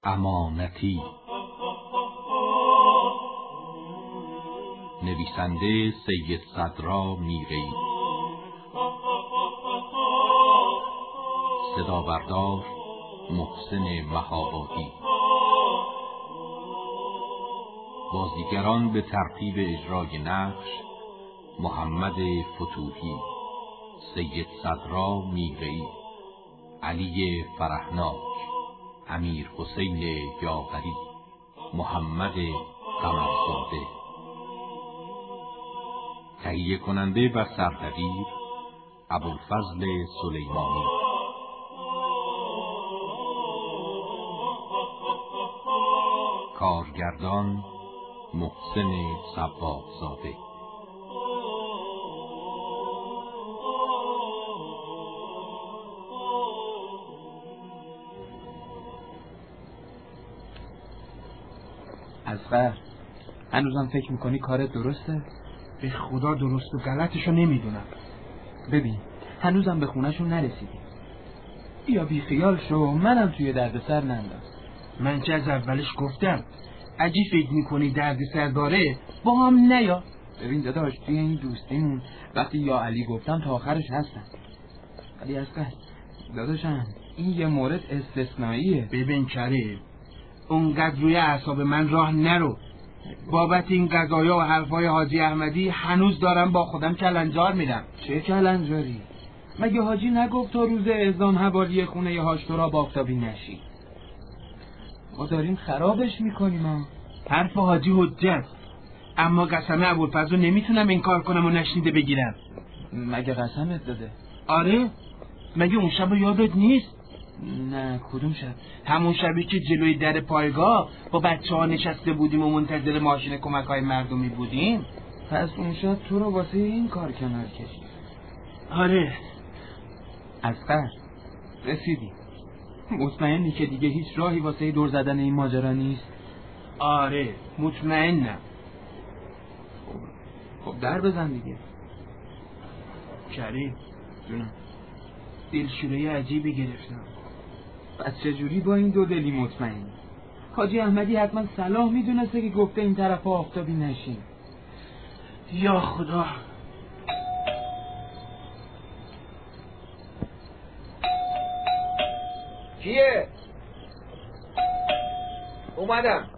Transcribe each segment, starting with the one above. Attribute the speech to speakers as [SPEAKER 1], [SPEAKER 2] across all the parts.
[SPEAKER 1] امانتی. نویسنده سید صدرا میری. صدابردار محسن مهابادی. بازیگران به ترتیب اجرای نقش: محمد فتوحی، سید صدرا میری، علی فرهناک، امیر حسین یاوری، محمد قمرزاده. تهیه کننده و سردبیر: ابوالفضل سلیمانی. کارگردان: محسن صباغزاده.
[SPEAKER 2] اصغر، هنوزم فکر میکنی کارت درسته؟
[SPEAKER 3] به خدا درست و غلطشو نمیدونم.
[SPEAKER 2] ببین، هنوزم به خونه‌شون نرسیدیم. بیا بی خیال شو، منم توی دردسر ننداز.
[SPEAKER 3] من چه از اولش گفتم اگه فکر میکنی دردسر داره با هم نیا.
[SPEAKER 2] ببین داداش، توی این دوستیمون وقتی یا علی گفتم تا آخرش هستم. ولی اصغر داداشم، این یه مورد استثنائیه.
[SPEAKER 3] ببین کریم، اونقدر روی اعصاب من راه نرو. بابت این قضایا و حرفای حاجی احمدی هنوز دارم با خودم کلنجار میرم.
[SPEAKER 2] چه کلنجاری؟ مگه حاجی نگفت تا روز اذان حوالی خونه هاشتورا آفتابی نشی؟ ما داریم خرابش میکنیم ها.
[SPEAKER 3] حرف حاجی حجت، اما قسم ابوالفضل رو نمیتونم انکار کنم و نشنیده بگیرم.
[SPEAKER 2] مگه قسمت داده؟
[SPEAKER 3] آره، مگه اون شب یادت نیست؟
[SPEAKER 2] نه، کدوم شب؟
[SPEAKER 3] همون شبی که جلوی در پایگاه با بچه‌ها نشسته بودیم و منتظر ماشین کمک‌های مردمی بودیم.
[SPEAKER 2] پس اون شب تو رو واسه این کار کنار کشید؟
[SPEAKER 3] آره.
[SPEAKER 2] اصغر، رسیدیم. مطمئنی که دیگه هیچ راهی واسه دور زدن این ماجرا نیست؟
[SPEAKER 3] آره، مطمئنم.
[SPEAKER 2] خب در بزن دیگه.
[SPEAKER 3] کریم
[SPEAKER 2] جونم.
[SPEAKER 3] دلشوره عجیبی گرفتم.
[SPEAKER 2] پس چجوری با این دو دلی مطمئنی؟ حاجی احمدی حتما صلاح میدونسته که گفته این طرف آفتابی نشین.
[SPEAKER 3] یا خدا.
[SPEAKER 4] کیه؟ اومدم.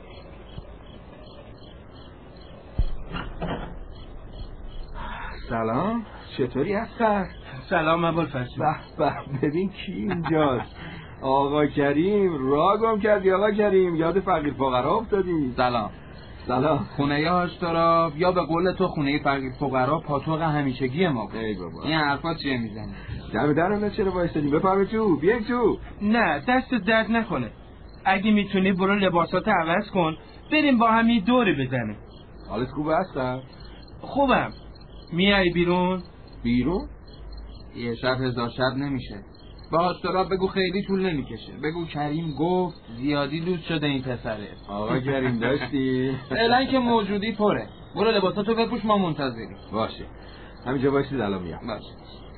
[SPEAKER 4] سلام، چطوری هستن؟
[SPEAKER 3] سلام ابوالفضل.
[SPEAKER 4] به ببین کی اینجاست. آقا کریم، راه گم کردی آقا کریم، یاد فقیر فقرا افتادی.
[SPEAKER 2] سلام. خونه هاشتورا، یا به قول تو خونه فقیر فقرا، پاتوق همیشگی ما.
[SPEAKER 4] ای بابا،
[SPEAKER 2] این حرفا چیه میزنی؟
[SPEAKER 4] دم درم چرا وایسادی؟ بفرما تو، بیا تو.
[SPEAKER 3] نه، دست درد نکنه. اگه میتونی برو لباساتو عوض کن، بریم با هم یه دوری بزنیم.
[SPEAKER 4] حالت خوبه هستم؟
[SPEAKER 3] خوبم. میای بیرون؟
[SPEAKER 4] بیرون؟
[SPEAKER 2] یه شب هزار شب نمیشه. به هاشتورا بگو خیلی طول نمیکشه. بگو کریم گفت زیادی لوس شده این پسره.
[SPEAKER 4] آقا کریم داشتی؟
[SPEAKER 2] فعلا که موجودی پره. برو لباساتو بپوش، ما منتظریم.
[SPEAKER 4] باشه، همینجا وایسید الان میام.
[SPEAKER 2] باشه.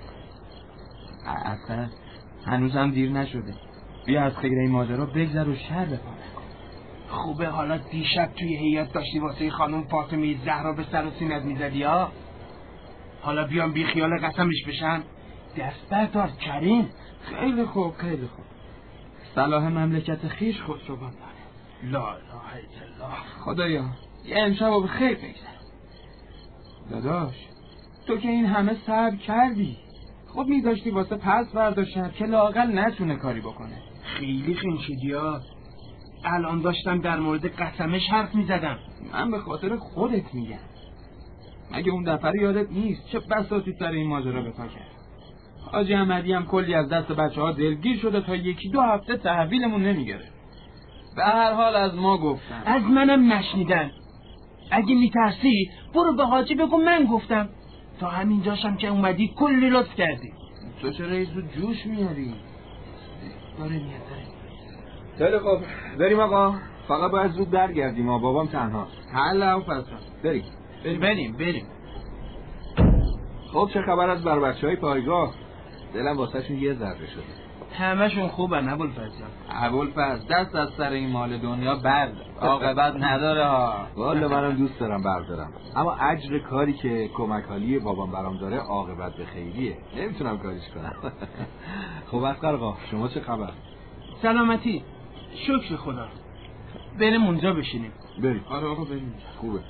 [SPEAKER 2] اصلا هنوزم دیر نشده. بیا از خیر این ماجرا بگذر و شر بپا نکن.
[SPEAKER 3] خوبه حالا دیشب توی هیئت داشتی واسه خانم فاطمه زهرا به سر و سینت میزدی ها؟ حالا بیام بی خیال قسمش بشن؟ دست بردار کریم.
[SPEAKER 2] خیلی خوب. صلاح مملکت خیش خسروان داره.
[SPEAKER 3] لا اله الا الله.
[SPEAKER 2] خدایا یه امشب به خیر بگذر. داداش، تو که این همه صبر کردی، خب میذاشتی واسه پس فردا شب که لااقل نتونه کاری بکنه.
[SPEAKER 3] خیلی خین شدی ها. الان داشتم در مورد قسمش حرف میزدم.
[SPEAKER 2] من به خاطر خودت میگم. مگه اون دفعه یادت نیست چه بساطی سر این ماجرا به پا کرد؟ حاجی احمدی هم کلی از دست بچه‌ها دلگیر شده تا یکی دو هفته تحویلمون نمیگیره. به هر حال از ما گفتن.
[SPEAKER 3] از منم نشنیدن. اگه میترسی برو به حاجی بگو من گفتم. تا همینجاشم که اومدی کلی لطف کردی.
[SPEAKER 2] تو چرا ایزو جوش میاری؟
[SPEAKER 3] داره میاد.
[SPEAKER 4] خیلی خوب، بریم آقا. فقط باید زود برگردیم، بابام تنهاست.
[SPEAKER 2] حالا و پسا
[SPEAKER 3] بریم.
[SPEAKER 4] خب چه خبر از بر بچه‌های پایگاه؟ دلم واسهشون یه ذره شده.
[SPEAKER 3] همشون خوبن ابوالفضل.
[SPEAKER 2] ابوالفضل دست از سر این مال دنیا برد، عاقبت نداره ها.
[SPEAKER 4] والا منم دوست دارم بردارم، اما اجر کاری که کمک حالی بابام برام داره عاقبت به خیریه، نمیتونم کاریش کنم. خب اصغر آقا شما چه خبر؟
[SPEAKER 3] سلامتی، شکر خدا. بریم اونجا بشینیم.
[SPEAKER 4] بریم.
[SPEAKER 2] آره آقا بریم.
[SPEAKER 4] خوبه.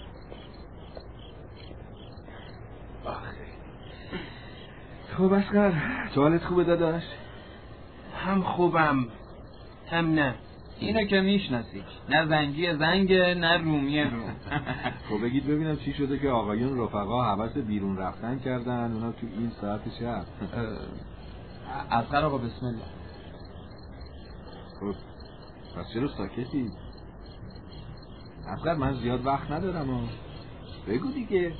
[SPEAKER 4] خب اصغر تو حالت خوبه داداش؟
[SPEAKER 3] هم خوبم هم نه.
[SPEAKER 2] اینو که میشناسی، نه زنگی زنگه نه رومی روم.
[SPEAKER 4] خب بگید ببینم چی شده که آقایون رفقا حوث بیرون رفتن کردن اونا تو این ساعت شب؟
[SPEAKER 2] اصغر آقا بسم الله.
[SPEAKER 4] خب پس چرا ساکتی؟ اصغر من زیاد وقت ندارم بگو دیگه.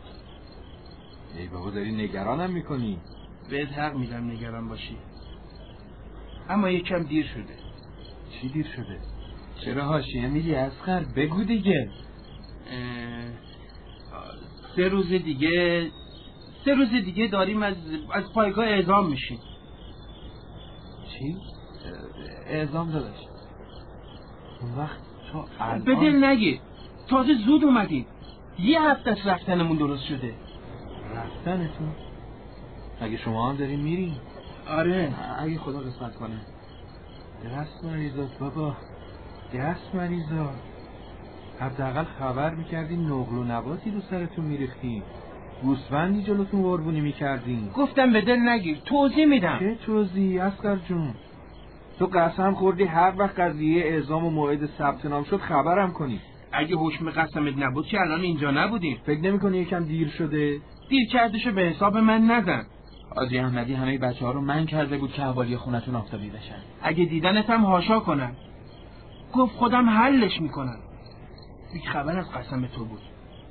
[SPEAKER 4] ای بابا داری نگرانم میکنی.
[SPEAKER 3] بهت حق میدم نگران باشی، اما یکم دیر شده.
[SPEAKER 4] چی دیر شده؟
[SPEAKER 2] چرا حاشیه میگی اصغر؟ بگو دیگه.
[SPEAKER 3] 3 روز دیگه داریم از پایگاه اعزام میشیم.
[SPEAKER 4] چی؟ اعزام داداش؟ اون وقت تو الان
[SPEAKER 3] به دل نگیر، تازه زود اومدیم. 1 هفته از رفتنمون درست شده.
[SPEAKER 4] رفتنتون؟ اگه شما هم دارین میرین؟
[SPEAKER 3] آره
[SPEAKER 2] اگه خدا قسمت کنه.
[SPEAKER 4] دست مریضات بابا، دست مریضات. حداقل خبر میکردین نقل و نباتی رو سرتون میریختین، گوسفندی جلوتون قربونی میکردین.
[SPEAKER 3] گفتم به دل نگیر، توضیح میدم.
[SPEAKER 4] چه توضیحی اصغر جون؟ تو قسم خوردی هر وقت قضیه اعزام و موعد ثبت نام شد خبرم کنی.
[SPEAKER 3] اگه حکم قسمت نبود که الان اینجا نبودیم.
[SPEAKER 4] فکر نمی‌کنی یکم دیر شده؟
[SPEAKER 3] دیر کردشو به حساب من نزن.
[SPEAKER 2] حاجی احمدی همه بچه‌ها رو من کرده بود که حوالی خونتون آفتابی بشن.
[SPEAKER 3] اگه دیدنت هم هاشا کنن. گفت خودم حلش میکنم. یک خبر از قسم تو بود.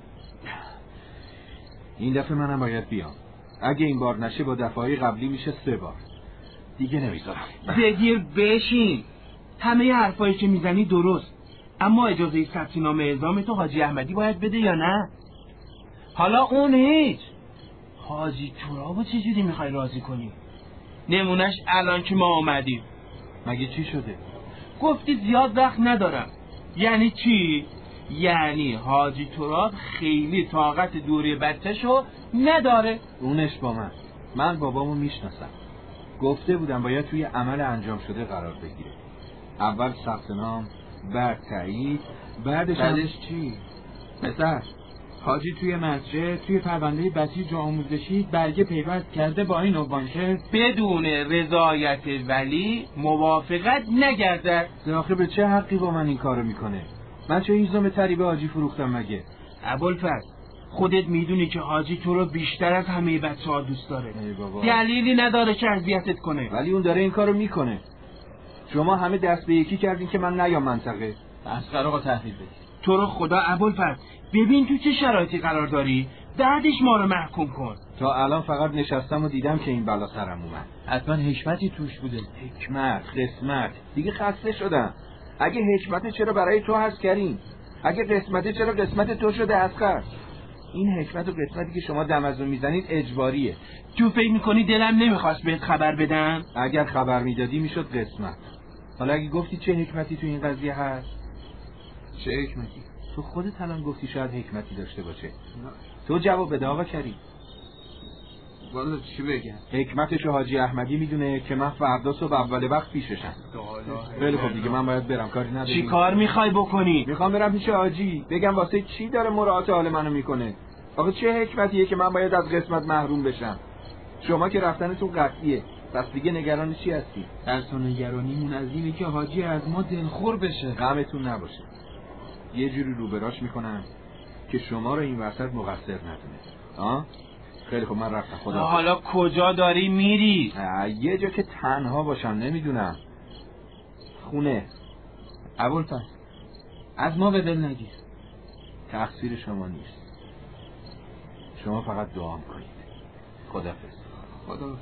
[SPEAKER 4] این دفعه منم باید بیام. اگه این بار نشه با دفعه‌های قبلی میشه 3 بار. دیگه نمیذارم.
[SPEAKER 3] بگیر بشین. همه حرفایی که میزنی درست، اما اجازه ثبت نام اعزام تو حاجی احمدی باید بده یا نه؟ حالا اون هیچ. حاجی ترابو چجوری میخوای راضی کنی؟ نمونش الان که ما آمدیم.
[SPEAKER 4] مگه چی شده؟
[SPEAKER 3] گفتی زیاد وقت ندارم. یعنی چی؟ یعنی حاجی تراب خیلی طاقت دوری بچه‌شو نداره.
[SPEAKER 4] اونش با من بابامو میشناسم. گفته بودم باید توی عمل انجام شده قرار بگیره. اول ثبت نام، بعد تایید، بعدش
[SPEAKER 2] چی؟ پسر، حاجی توی مسجد توی پرونده بسیج و آموزشی برگه پیوست کرده با این عنوان که
[SPEAKER 3] بدون رضایت ولی موافقت نگردد.
[SPEAKER 4] آخه به چه حقی با من این کارو میکنه؟ من چه هیزم تری به حاجی فروختم مگه؟
[SPEAKER 3] ابوالفضل، خودت میدونی که حاجی تو رو بیشتر از همه بچه‌ها دوست داره. دلیلی نداره که اذیتت کنه.
[SPEAKER 4] ولی اون داره این کارو میکنه. شما همه دست به یکی کردین که من نیام منطقه.
[SPEAKER 2] اصغر آقا تحویل بدید.
[SPEAKER 3] تو رو خدا ابوالفضل، ببین تو چه شرایطی قرار داری، بعدش ما رو محکوم کن.
[SPEAKER 4] تا الان فقط نشستم و دیدم که این بلا سرم اومد.
[SPEAKER 2] حتما حکمتی توش بوده.
[SPEAKER 4] حکمت، قسمت، دیگه خسته شدم. اگه حکمت چرا برای تو هست کریم؟ اگه قسمت چرا قسمت تو شده اصغر؟ این حکمت و قسمتی که شما دم از اون میزنید اجباریه.
[SPEAKER 3] تو فکر میکنی دلم نمیخواست بهت خبر بدم؟
[SPEAKER 4] اگر خبر میدادی میشد قسمت. حالا اگه گفتی چه حکمتی تو این قضیه هست؟
[SPEAKER 2] چه حکمتی؟
[SPEAKER 4] تو خودت الان گفتی شاید حکمتی داشته باشه. تو جواب بده آقا کریم.
[SPEAKER 2] والا چی بگم؟
[SPEAKER 4] حکمتشو حاجی احمدی میدونه که من فردا صبح اول وقت پیششم. خیلی خوب دیگه من باید برم، کاری نداری.
[SPEAKER 3] چی کار میخوای بکنی؟
[SPEAKER 4] میخوام برم پیش حاجی بگم واسه چی داره مراعات حال منو میکنه. آقا چه حکمتیه که من باید از قسمت محروم بشم؟ شما که رفتنتون قطعیه، پس دیگه نگران چی هستی؟
[SPEAKER 2] ترس و نگرانیمون از اینه که حاجی از ما دلخور بشه.
[SPEAKER 4] غمتون نباشه، یه جوری روبراش میکنم که شما رو این وسط مقصر ندونه. خیلی خب من رفتم، خدا.
[SPEAKER 3] حالا کجا داری میری؟
[SPEAKER 4] یه جا که تنها باشم، نمیدونم، خونه.
[SPEAKER 2] ابوالفضل، از ما به دل نگیر.
[SPEAKER 4] تقصیر شما نیست، شما فقط دعام کنید. خداحافظ.
[SPEAKER 2] خداحافظ.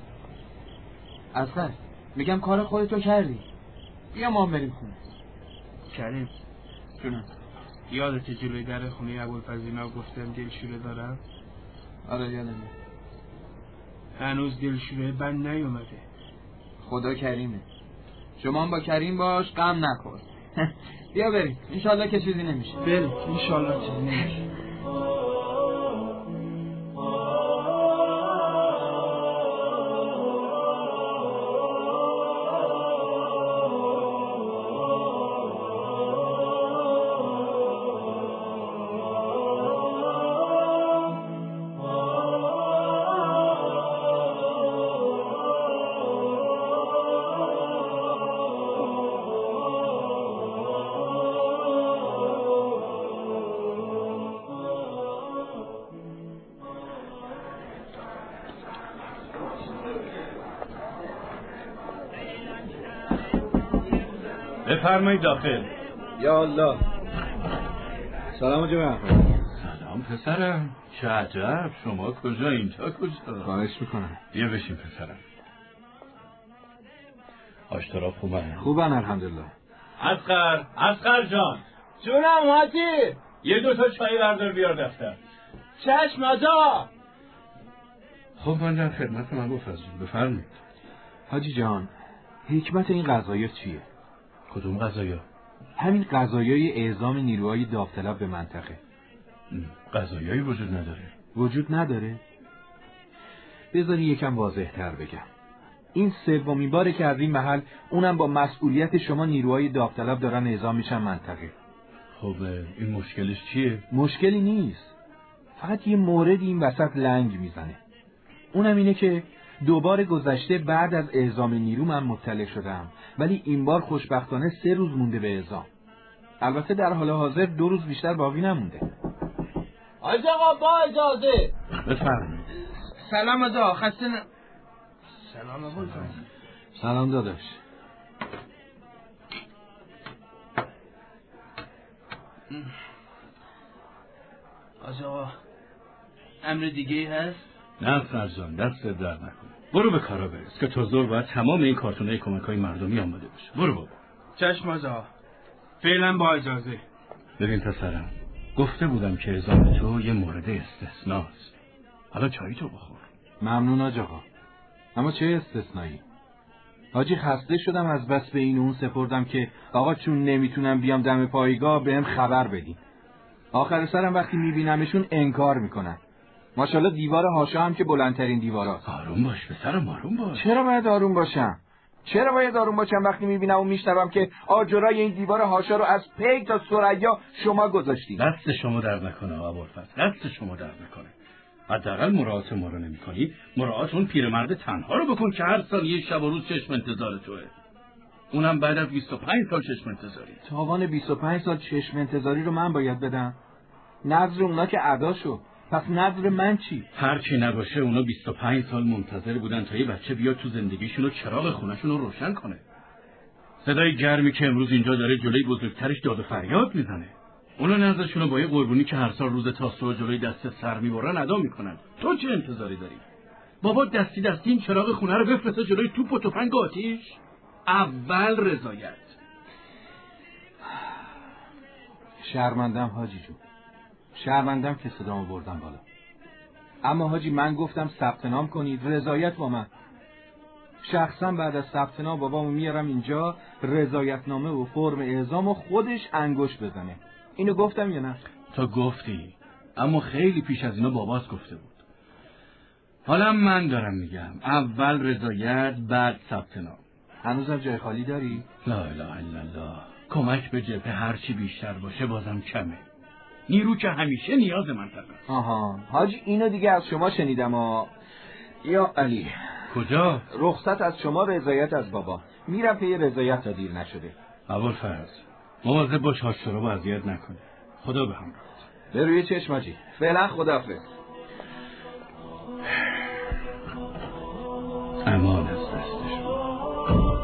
[SPEAKER 2] اصغر، میگم کار خودتو کردی، بیا ما بریم خونه.
[SPEAKER 3] کریم
[SPEAKER 2] جونم.
[SPEAKER 3] یادت جلوی در خونه ابوالفضل اینا گفتم دلشوره دارم؟
[SPEAKER 2] آره یادمه.
[SPEAKER 3] هنوز دلشوره بند نیومده.
[SPEAKER 2] خدا کریمه. شما هم با کریم باش، غم نخور. بیا بریم، انشالله که چیزی نمیشه.
[SPEAKER 3] بریم انشالله چیزی نمیشه.
[SPEAKER 5] بفرمایید داخل.
[SPEAKER 4] یا الله. سلام جناب.
[SPEAKER 5] سلام پسرم. چه عجب، شما کجا اینجا کجا؟
[SPEAKER 4] خواهش میکنم.
[SPEAKER 5] بیا بشین پسرم. آشتراف خوبن؟
[SPEAKER 4] خوبن الحمدلله.
[SPEAKER 5] اصغر جان.
[SPEAKER 3] جونم حاجی.
[SPEAKER 5] یه 2 چای بردار بیار دفتر.
[SPEAKER 3] چشم آجا.
[SPEAKER 5] خب من در خدمت من بفرمایید. بفرمایید.
[SPEAKER 4] حاجی جان، حکمت این قضایا چیه؟
[SPEAKER 5] کدوم قضایا؟
[SPEAKER 4] همین قضایای اعزام نیروهای داوطلب به منطقه.
[SPEAKER 5] قضایایی وجود نداره.
[SPEAKER 4] وجود نداره؟ بذاری یکم واضح تر بگم. این 3مین باره که از این محل، اونم با مسئولیت شما، نیروهای داوطلب دارن اعزام میشن منطقه.
[SPEAKER 5] خب این مشکلش چیه؟
[SPEAKER 4] مشکلی نیست، فقط یه موردی این وسط لنگ میزنه. اونم اینه که 2 بار گذشته بعد از اعزام نیرو من مطلع شدم، ولی این بار خوشبختانه 3 روز مونده به اعزام. البته در حال حاضر 2 روز بیشتر باقی نمونده.
[SPEAKER 3] حاج آقا با اجازه.
[SPEAKER 5] بفرمایید.
[SPEAKER 2] سلام آجا، خسته
[SPEAKER 3] سلام ابوالفضل.
[SPEAKER 4] سلام داداش.
[SPEAKER 3] حاج آقا امر دیگه هست؟
[SPEAKER 5] نه فرزان، دست در نکن. برو به کارا برس که تا ظهر باید تمام این کارتونای کمک‌های مردمی آماده باشه. برو بابا.
[SPEAKER 3] چشم آجا. فعلا با اجازه.
[SPEAKER 5] ببین پسرم، گفته بودم که اعزام تو یه مورد استثناست. حالا چایی تو بخور.
[SPEAKER 4] ممنون آقا. اما چه استثنایی؟ حاجی خسته شدم از بس به این اون سپردم که آقا چون نمیتونم بیام دم پایگاه بهم خبر بدین. آخر سرم وقتی میبینمشون انکار میکنن. ماشاءالله دیوار حاشا هم که بلندترین دیواراست.
[SPEAKER 5] آروم باش پسرم، آروم باش.
[SPEAKER 4] چرا باید آروم باشم؟ وقتی میبینم و میشنوم که آجرای این دیوار حاشا رو از پی تا ثریا شما گذاشتید؟
[SPEAKER 5] دست شما درد نکنه ابوالفضل، دست شما درد نکنه. حداقل مراعات ما رو نمی‌کنی، مراعات اون پیرمرد تنها رو بکن که هر سال یه شب و روز چشم انتظار توئه. اونم بعد از 25 سال چشم انتظاری.
[SPEAKER 4] تاوان 25 سال چشم انتظاری رو من باید بدم؟ نظر اونا که ادا شد، پس نظر من چی؟
[SPEAKER 5] هر کی نباشه اونا 25 سال منتظر بودن تا یه بچه بیاد تو زندگیشون و چراغ خونه‌شون رو روشن کنه. صدای گرمی که امروز اینجا داره جلوی بزرگترش داد و فریاد میزنه. اونا نظرشون رو با یه قربونی که هر سال روز تاسوعا جلوی دست سر میبرن ادا میکنن. تو چه انتظاری داری؟ بابا دستی این چراغ خونه رو بفرسته جلوی توپ و تفنگ آتیش. اول رضایت.
[SPEAKER 4] شرمندم حاجی جون، شرمندم که صدامو بردم بالا. اما حاجی من گفتم ثبت نام کنید، رضایت با من. شخصا بعد از ثبت نام بابامو میارم اینجا، رضایتنامه و فرم اعزامو خودش انگشت بزنه. اینو گفتم یا نه؟
[SPEAKER 5] تو گفتی، اما خیلی پیش از اینا باباست گفته بود. حالا من دارم میگم اول رضایت بعد ثبت نام.
[SPEAKER 4] هنوزم جای خالی داری؟
[SPEAKER 5] لا اله الا الله. کمک به جبهه هرچی بیشتر باشه بازم کمه. نیرو که همیشه نیاز منطقه است.
[SPEAKER 4] آها حاجی اینو دیگه از شما شنیدم یا علی.
[SPEAKER 5] کجا؟
[SPEAKER 4] رخصت از شما، رضایت از بابا. میرم پی رضایت تا دیر نشده.
[SPEAKER 5] ابوالفضل مواظب باش هاشو رو اذیت نکنه. خدا به همراهت.
[SPEAKER 4] به روی چشم حاجی. فعلا خداحافظ.
[SPEAKER 5] امان از دست شما.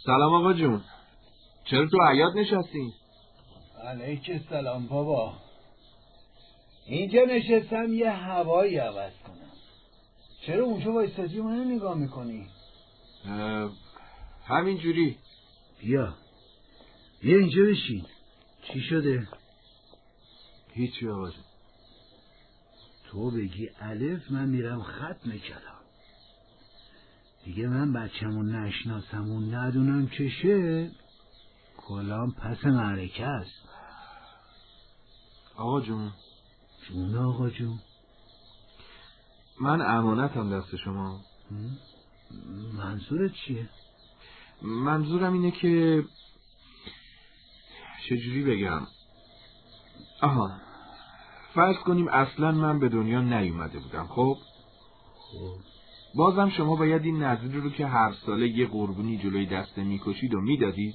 [SPEAKER 4] سلام آقا جون. چرا تو حیاط نشستی؟
[SPEAKER 6] علیک السلام بابا. اینجا نشستم یه هوایی عوض کنم. چرا اونجا وایستادی منو نگاه میکنی؟
[SPEAKER 4] همین جوری.
[SPEAKER 6] بیا اینجا بشین. چی شده؟
[SPEAKER 4] هیچی آقا جون.
[SPEAKER 6] تو بگی الف من میرم ختم کلام. دیگه من بچه‌مون نشناسم و ندونم چشه، کلام پس معرکه است.
[SPEAKER 4] آقا جون.
[SPEAKER 6] جون آقا جون.
[SPEAKER 4] من امانتم دست شما.
[SPEAKER 6] منظورت چیه؟
[SPEAKER 4] منظورم اینه که چجوری بگم. فرض کنیم اصلا من به دنیا نیومده بودم. خب بازم شما باید این نذری رو که هر ساله یه قربونی جلوی دسته میکشید و میدادید؟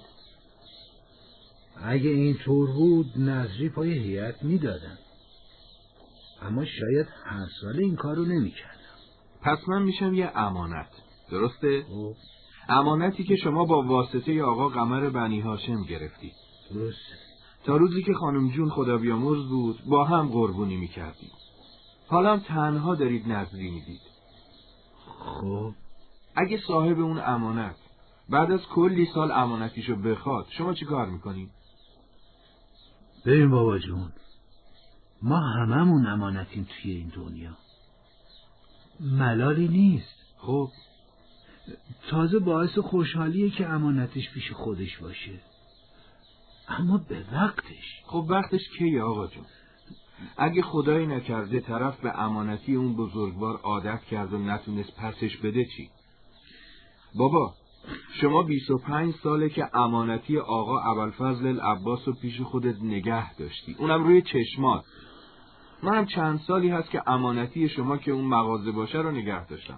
[SPEAKER 6] اگه این طور بود نذری پای هیئت میدادم، اما شاید هر ساله این کارو نمیکردم.
[SPEAKER 4] پس من میشم یه امانت، درسته؟ امانتی که شما با واسطه آقا قمر بنی هاشم گرفتید.
[SPEAKER 6] درسته.
[SPEAKER 4] تا روزی که خانم جون خدا بیامرز بود با هم قربونی میکردید. حالا هم تنها دارید نذری میدید.
[SPEAKER 6] خب
[SPEAKER 4] اگه صاحب اون امانت بعد از کلی سال امانتیشو بخواد، شما چی کار میکنید؟
[SPEAKER 6] ببین بابا جون، ما هممون امانتیم توی این دنیا، ملالی نیست.
[SPEAKER 4] خب
[SPEAKER 6] تازه باعث خوشحالیه که امانتش پیش خودش باشه، اما به وقتش.
[SPEAKER 4] خب وقتش کیه آقا جون؟ اگه خدایی نکرده طرف به امانتی اون بزرگوار عادت کرد و نتونست پسش بده چی؟ بابا شما 25 ساله که امانتی آقا ابوالفضل العباس رو پیش خودت نگه داشتی، اونم روی چشمات. منم چند سالی هست که امانتی شما که اون مغازه باشه رو نگه داشتم.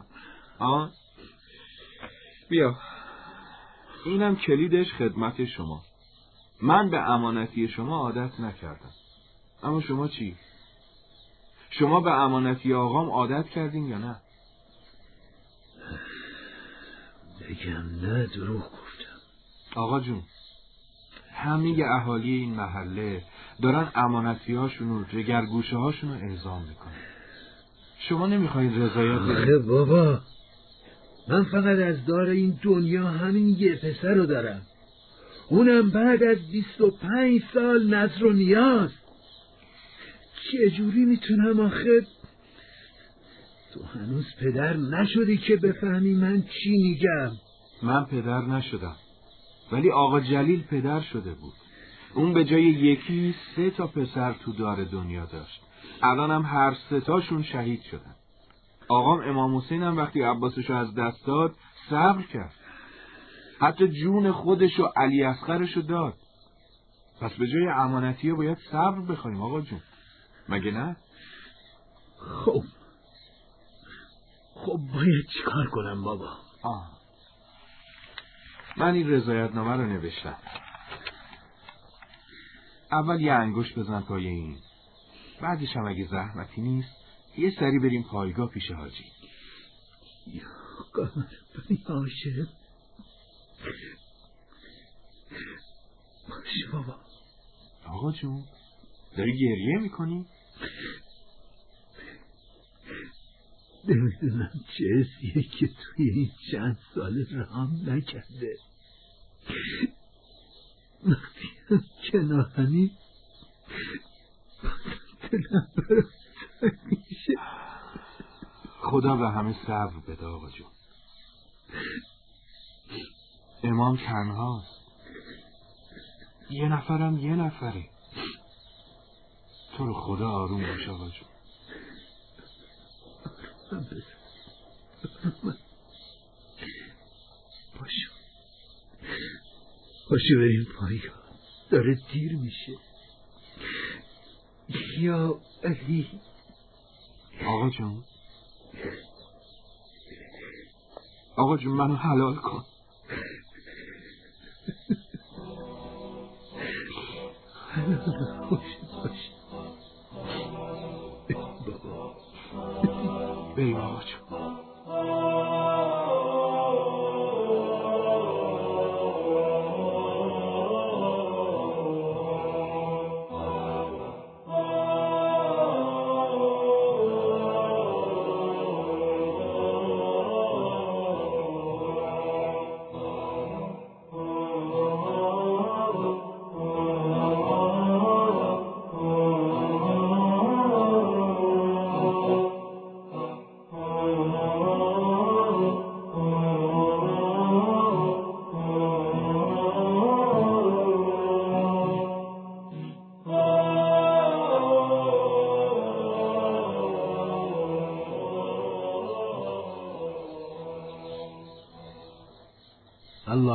[SPEAKER 4] بیا اینم کلیدش خدمت شما. من به امانتی شما عادت نکردم، اما شما چی؟ شما به امانتی آقام عادت کردین یا نه؟
[SPEAKER 6] بگم نه دروغ گفتم.
[SPEAKER 4] آقا جون، همه اهالی این محله دارن امانتی هاشونو، جگرگوشه هاشونو الزام میکنن. شما نمیخواید رضایت
[SPEAKER 6] آخه بابا من فقط از دار این دنیا همین یه پسر رو دارم، اونم بعد از 25 سال نذر و نیاز. چجوری میتونم آخه؟ تو هنوز پدر نشدی که بفهمی من چی میگم.
[SPEAKER 4] من پدر نشدم، ولی آقا جلیل پدر شده بود. اون به جای یکی 3 تا پسر تو دار دنیا داشت. الانم هر 3 تاشون شهید شدن. آقام امام حسین هم وقتی عباسشو از دست داد صبر کرد، حتی جون خودشو علی اصغرشو داد. پس به جای امانتیه باید صبر بخوایم آقا جون، مگه نه؟
[SPEAKER 6] خب باید چیکار کنم بابا؟
[SPEAKER 4] من این رضایتنامه رو نوشتم. اول یه انگشت بزن پای این، بعدش هم اگه زحمتی نیست یه سری بریم پایگاه پیش حاجی.
[SPEAKER 6] یا قمر بنی هاشم، باشه بابا.
[SPEAKER 4] آقا جون داری گریه میکنی؟
[SPEAKER 6] نمیدونم چه حسیه که توی این چند سال رام نکرده. وقتی هم کنارمی دلم برام میشه.
[SPEAKER 4] خدا به همه صبر بده آقا جون. امام تنهاست، یه نفرم یه نفره. تو رو خدا آروم باش آقا جون.
[SPEAKER 6] باشو بریم پایگاه، داره دیر میشه. یا علی.
[SPEAKER 4] آقا جون، آقا جون منو حلال کن.
[SPEAKER 6] حلال باشه. بابا
[SPEAKER 4] بریم آقا جون.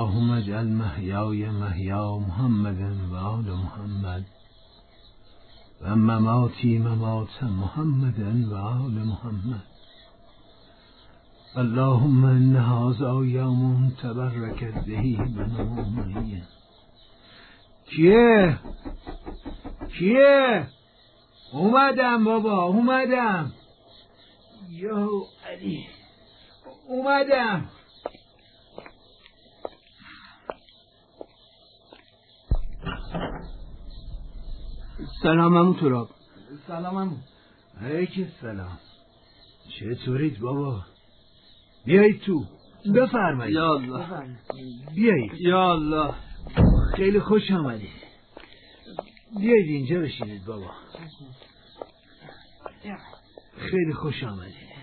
[SPEAKER 6] اللهم اجعل محیای محیا محمد و آل محمد و مماتی ممات محمد و آل محمد. اللهم ان هذا یوم تبرکت به بنو امیه. کیه؟ اومدم بابا، اومدم. یا علی، اومدم.
[SPEAKER 3] سلام عمو تراب.
[SPEAKER 2] سلام عمو.
[SPEAKER 6] علیکم سلام. چطورید بابا؟ بیایید تو. بفرمایید.
[SPEAKER 3] یا الله.
[SPEAKER 6] بیایید.
[SPEAKER 3] یا الله.
[SPEAKER 6] خیلی خوش آمدید. بیایید اینجا بشینید بابا. خیلی خوش آمدید.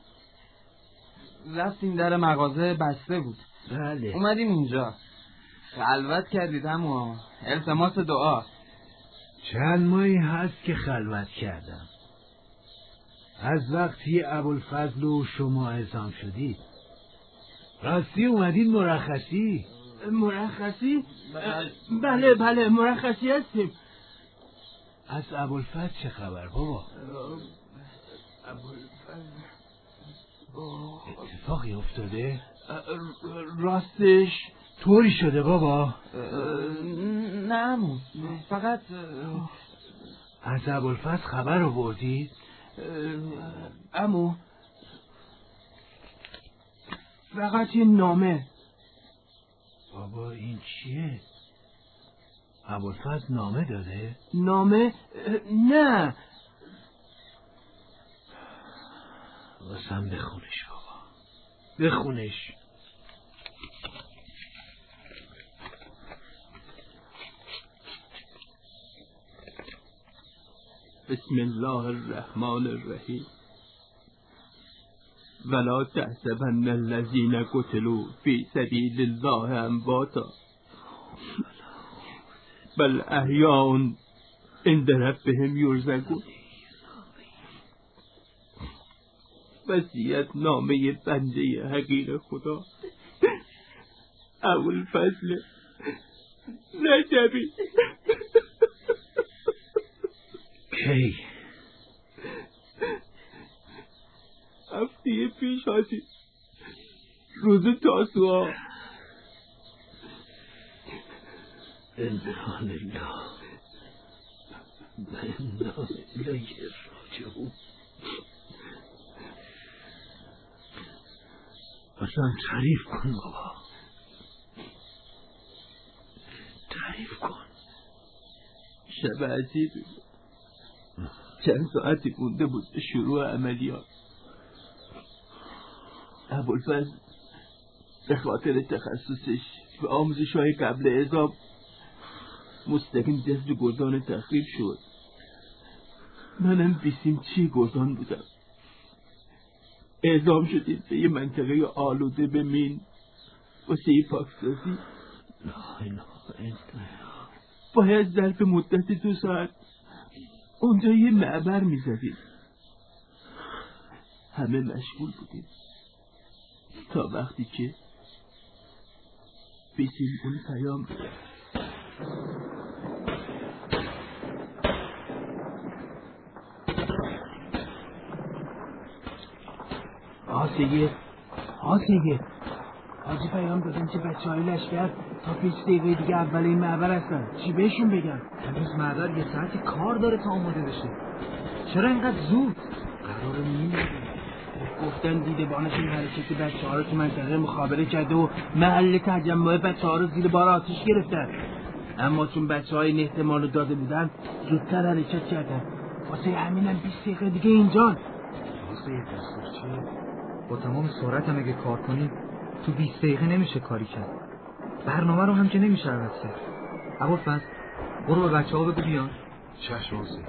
[SPEAKER 2] رفتیم در مغازه بسته بود.
[SPEAKER 6] بله.
[SPEAKER 2] اومدیم اینجا. خلوت کردید عمو. التماس دعا.
[SPEAKER 6] چند ماهی هست که خلوت کردم. از وقتی ابوالفضل و شما اعزام شدید. راستی اومدید مرخصی؟
[SPEAKER 3] مرخصی؟ بله مرخصی هستیم.
[SPEAKER 6] از ابوالفضل چه خبر بابا؟ اتفاقی افتاده؟
[SPEAKER 3] راستش
[SPEAKER 6] طوری شده بابا؟
[SPEAKER 2] نه عمو، فقط
[SPEAKER 6] از ابوالفضل خبر آوردید؟
[SPEAKER 3] عمو فقط یه نامه.
[SPEAKER 6] بابا این چیه؟ ابوالفضل نامه داده؟
[SPEAKER 3] نامه؟ نه.
[SPEAKER 6] واسم بخونش بابا، بخونش.
[SPEAKER 3] بسم الله الرحمن الرحیم. ولا تحسبن الذين قتلوا في سبيل الله امواتا بل احیاء عند ربهم یرزقون. وصیت نامه بنده حقیر خدا ابوالفضل رجبی.
[SPEAKER 6] کی؟
[SPEAKER 3] هفته پیش هاتی روز تاسوعا.
[SPEAKER 6] انا لله و انا الیه راجعون. اصلا تعریف کن بابا، تعریف کن.
[SPEAKER 3] شب عجیبی بود. چند ساعتی مونده بود به شروع عملیات. ابوالفضل به خاطر تخصصش و آموزش‌های قبل اعزام مستقیم جذب گردان تخریب شد. منم بیسیمچی گردان بودم. اعزام شدیم به یه منطقه آلوده به مین واسه پاکسازی. باید ظرف مدت 2 ساعت اونجا یه معبر میزدیم. همه مشغول بودیم تا وقتی که بیسیم اون پیام آسیگه حاجی پیام دادن که بچه های لشکر تا 20 دقیقه دیگه اول این معبر هستن. چی بهشون بگم؟
[SPEAKER 7] امروز معبر 1 ساعت کار داره تا آماده بشه. چرا اینقدر زود؟
[SPEAKER 3] قراره گفتن دیدبانشون حرکت بچه ها رو تو منطقه مخابره کرده و محل تجمع بچه ها رو زیر بار آتش گرفتن. اما چون بچه های این احتمال رو داده بودن زودتر حرکت کردن. واسه همینم 20 دقیقه دیگه اینجان.
[SPEAKER 7] واسه دستورچه با تمام سرعت هم اگه کار کنی تو 20 دقیقه نمیشه کاری کرد. برنامه رو هم که نمیشه عوض کرد. ابوالفضل برو به بچه ها بگو بیان.
[SPEAKER 6] چشم حسین.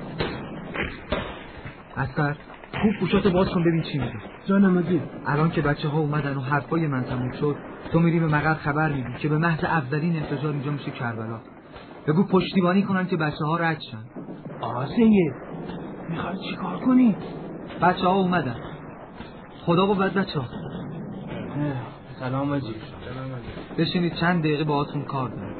[SPEAKER 7] عسکر خوب گوشاتو باز کن ببین چی میگه.
[SPEAKER 3] جانم عزیز.
[SPEAKER 7] الان که بچه ها اومدن و حرفای من تموم شد تو میری به مقر خبر میدی که به محض اولین انفجار اینجا میشه کربلا. بگو پشتیبانی کنن که بچه ها رد شن.
[SPEAKER 3] آسیه میخوای چی کار کنی؟
[SPEAKER 7] بچه ها اومدن. خدا قوت بچه ها.
[SPEAKER 3] سلام عزیز.
[SPEAKER 7] بشینید چند دقیقه باهاتون کار دارم.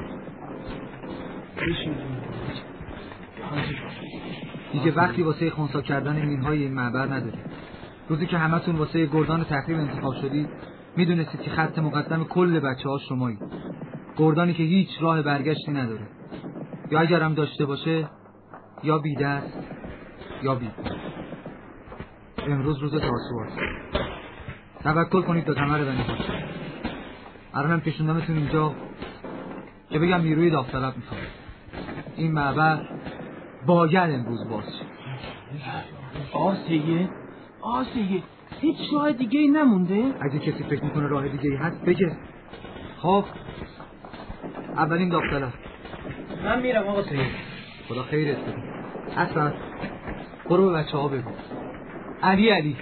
[SPEAKER 7] دیگه وقتی واسه خنثی کردن مینهای این معبر ندارید. روزی که همتون واسه گردان تخریب انتخاب شدید میدونستید که خط مقدم کل بچه‌ها شمایید. گردانی که هیچ راه برگشتی نداره، یا اگر هم داشته باشه یا بی دست یا بی پا. امروز روز تاسوعاست. توکل کنید تا کمر بنی باشه. الانم کشوندمتون اینجا که بگم نیروی داوطلب میخوام. این معبر باید امروز باز شه.
[SPEAKER 3] آسیه هیچ راه دیگه ای نمونده؟
[SPEAKER 7] اگه کسی فکر میکنه راه دیگه ای هست بگه. خب اولین داوطلب.
[SPEAKER 3] من میرم آقا سید.
[SPEAKER 7] خدا خیرت بده. اسد برو به بچه ها بگو. علی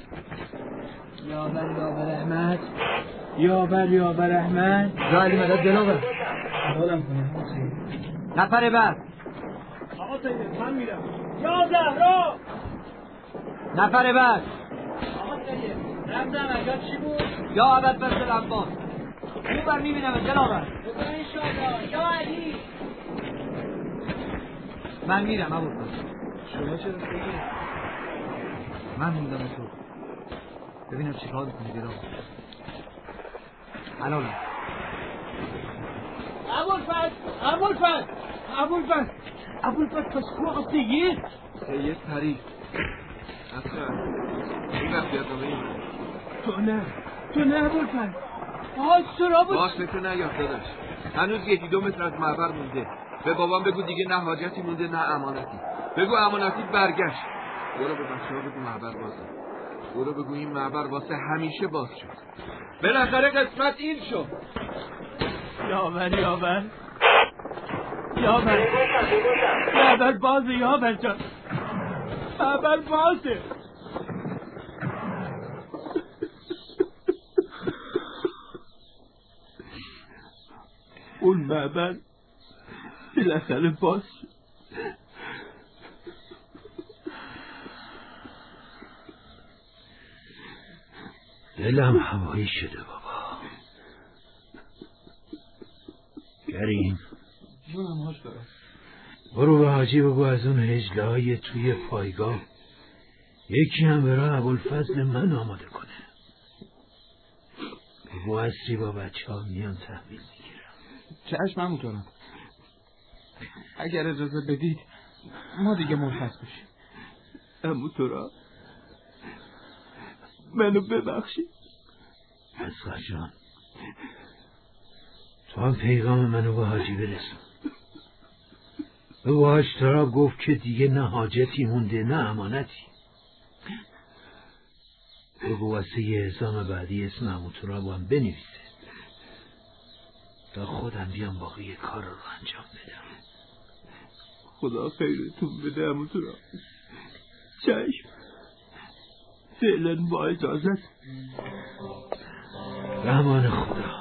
[SPEAKER 3] یاور احمد، یاور احمد.
[SPEAKER 7] یا علی مدد دلاور.
[SPEAKER 3] حالم کنه آقا سید.
[SPEAKER 7] نفر بعد.
[SPEAKER 3] آقا سید من میرم. یا زهرا.
[SPEAKER 7] نفر بعد.
[SPEAKER 3] آقا سید رمزم اجاد چی بود؟
[SPEAKER 7] یا ابوالفضل عباس. اون بر میبینم دلاور.
[SPEAKER 3] بگو انشالله. یا علی.
[SPEAKER 7] من میرم ابوالفضل.
[SPEAKER 3] شما چرا سید؟
[SPEAKER 7] من موندم تو. ببینم چی کار میکنی دلاور. الان
[SPEAKER 3] ابوالفضل پس کو آقا سید
[SPEAKER 4] پرید. اصلا این وقت یادمه این
[SPEAKER 3] تو نه ابوالفضل. چرا بود؟
[SPEAKER 4] باش فکر نیاد داداش. هنوز 1-2 متر از معبر مونده. به بابام بگو دیگه نه حاجتی مونده نه امانتی. بگو امانتی برگشت. برو به بچه‌ها بگو معبر بازه. برو بگو این معبر واسه همیشه باز شد. بالاخره قسمت این شد.
[SPEAKER 3] یاور معبر بازه یاور جان. معبر بازه. اون معبر بالاخره باز شد.
[SPEAKER 6] دلم هوایی شده بابا. کریم
[SPEAKER 2] جونم هاش دارم.
[SPEAKER 6] برو به حاجی بگو از اون هجله‌های توی پایگاه یکی هم برای ابوالفضل من آماده کنه. بگو عصری با بچه ها میان تحویل میگیرم.
[SPEAKER 2] چشم همونطورم. اگر اجازه بدید ما دیگه مرخص بشیم.
[SPEAKER 3] همونطورا منو ببخشید.
[SPEAKER 6] اصغر جان تو هم پیغام منو به حاجی برسون. بگو حاج تراب گفت که دیگه نه حاجتی مونده نه امانتی. بگو واسه یه اعزام بعدی اسم عموتراب هم بنویسه تا خودم بیام باقی کار رو انجام بدم.
[SPEAKER 3] خدا خیرتون بده عموتراب. چشم فعلا با اجازت.
[SPEAKER 6] رحمان خدا.